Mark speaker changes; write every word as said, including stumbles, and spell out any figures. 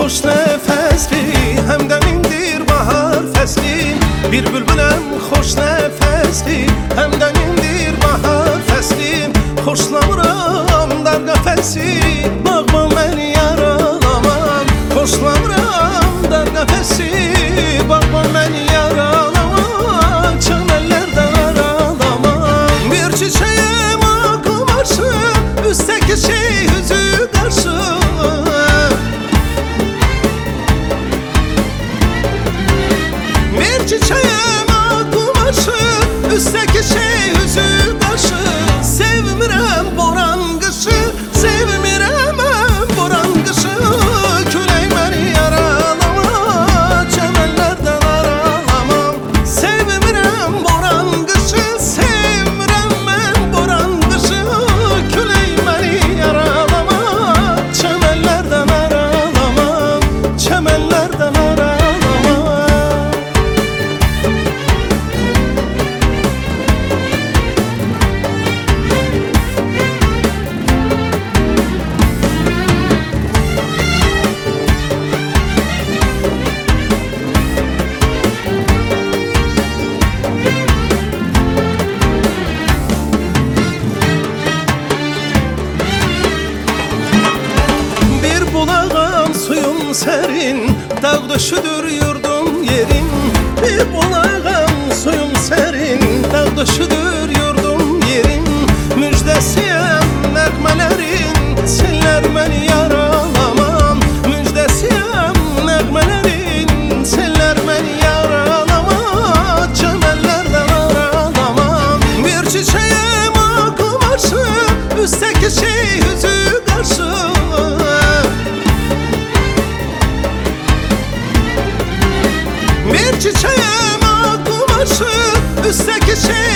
Speaker 1: hoş nefesli, hemden indir bahar fesli. Bir bülbülem hoş nefesli, hemden indir bahar fesli. Hoşlanıram dar kafesi, bakma beni yaralamam. Hoşlanıram dar kafesi, bakma beni yaralamam. Çemellerden aralamam. Bir çiçeğim akı marşı, üstteki şey yüzü karşı. Bir çiçeğim akı marşı, üstteki şey yüzü karşı. Sevmirem boran kışı, sevmirem boran kışı. Küley beni yaralama, çemellerden aralamam. Sevmirem boran kışı, sevmirem ben boran kışı. Küley beni yaralama, çemellerden aralamam, çemellerden aralamam. Bulağım suyun serin, dağ döşüdür yurdum yerin. Bir bulağım suyun serin, dağ döşüdür yurdum yerin. Müjdesiyem nəğmələrin, senler beni yaralamam. Müjdesiyem nəğmələrin, senler beni yaralamam. Çemellerden aralamam. Bir çiçeğim akı marşı, üstteki şey yüzü karşı. Bir çiçeğim akı marşı, üstteki şey